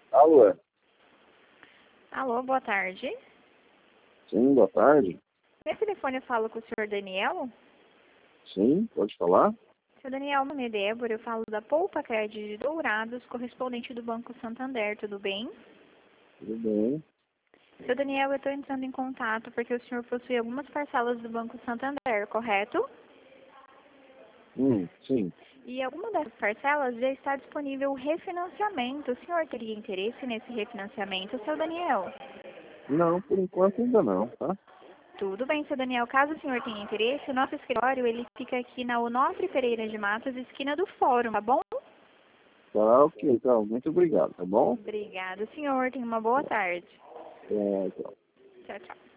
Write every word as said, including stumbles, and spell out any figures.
Alô? Alô, boa tarde. Sim, boa tarde. Nesse telefone eu falo com o senhor Daniel. Sim, pode falar? Senhor Daniel, meu nome é Débora, eu falo da Poupa Crédito de Dourados, correspondente do Banco Santander, tudo bem? Tudo bem. Senhor Daniel, eu estou entrando em contato porque o senhor possui algumas parcelas do Banco Santander, correto? Hum, sim. E alguma dessas parcelas já está disponível o refinanciamento. O senhor teria interesse nesse refinanciamento, seu Daniel? Não, por enquanto ainda não, tá? Tudo bem, seu Daniel. Caso o senhor tenha interesse, o nosso escritório ele fica aqui na Onofre Pereira de Matos, esquina do Fórum, tá bom? Tá, ok, então, muito obrigado, tá bom? Obrigada, senhor. Tenha uma boa tarde. É, então. Tchau, tchau.